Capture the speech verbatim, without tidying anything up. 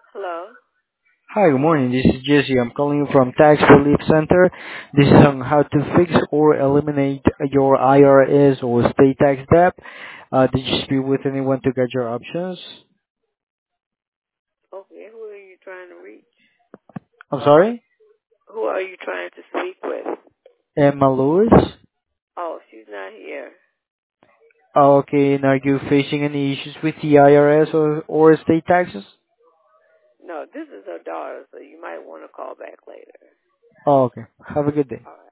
Hello? Hi, good morning. This is Jesse. I'm calling you from Tax Relief Center. This is on how to fix or eliminate your I R S or state tax debt. Uh, did you speak with anyone to get your options? Okay, who are you trying to reach? I'm sorry? Who are you trying to speak with? Emma Lewis? Oh, she's not here. Okay, and are you facing any issues with the I R S or, or state taxes? No, this is her daughter, so you might want to call back later. Oh, okay. Have a good day. All right.